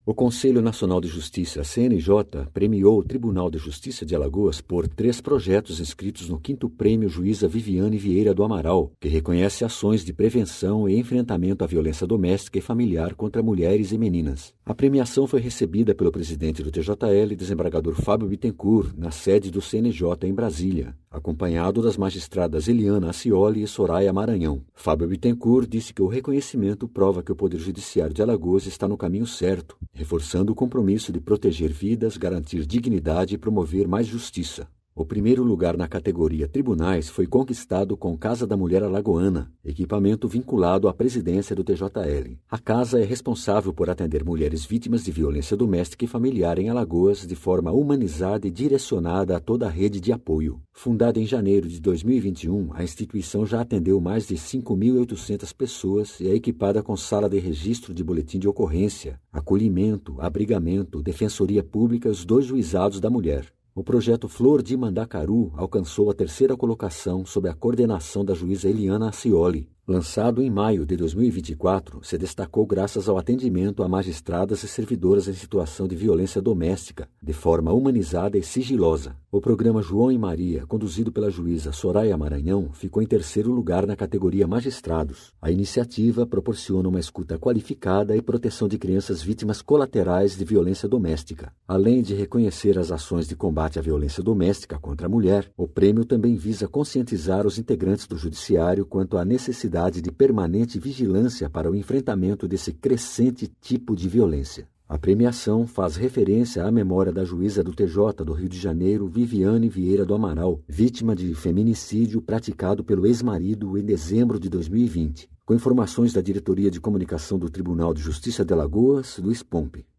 O Conselho Nacional de Justiça, CNJ, premiou o Tribunal de Justiça de Alagoas por 3 projetos inscritos no 5º Prêmio Juíza Viviane Vieira do Amaral, que reconhece ações de prevenção e enfrentamento à violência doméstica e familiar contra mulheres e meninas. A premiação foi recebida pelo presidente do TJL, desembargador Fábio Bittencourt, na sede do CNJ em Brasília, acompanhado das magistradas Eliana Acioli e Soraya Maranhão. Fábio Bittencourt disse que o reconhecimento prova que o Poder Judiciário de Alagoas está no caminho certo, reforçando o compromisso de proteger vidas, garantir dignidade e promover mais justiça. O primeiro lugar na categoria Tribunais foi conquistado com Casa da Mulher Alagoana, equipamento vinculado à presidência do TJL. A casa é responsável por atender mulheres vítimas de violência doméstica e familiar em Alagoas de forma humanizada e direcionada a toda a rede de apoio. Fundada em janeiro de 2021, a instituição já atendeu mais de 5.800 pessoas e é equipada com sala de registro de boletim de ocorrência, acolhimento, abrigamento, defensoria pública e os 2 juizados da mulher. O projeto Flor de Mandacaru alcançou a 3ª colocação sob a coordenação da juíza Eliana Acioli. Lançado em maio de 2024, se destacou graças ao atendimento a magistradas e servidoras em situação de violência doméstica, de forma humanizada e sigilosa. O programa João e Maria, conduzido pela juíza Soraya Maranhão, ficou em 3º lugar na categoria Magistrados. A iniciativa proporciona uma escuta qualificada e proteção de crianças vítimas colaterais de violência doméstica. Além de reconhecer as ações de combate à violência doméstica contra a mulher, o prêmio também visa conscientizar os integrantes do Judiciário quanto à necessidade de permanente vigilância para o enfrentamento desse crescente tipo de violência. A premiação faz referência à memória da juíza do TJ do Rio de Janeiro, Viviane Vieira do Amaral, vítima de feminicídio praticado pelo ex-marido em dezembro de 2020. Com informações da Diretoria de Comunicação do Tribunal de Justiça de Alagoas, Luiz Pompe.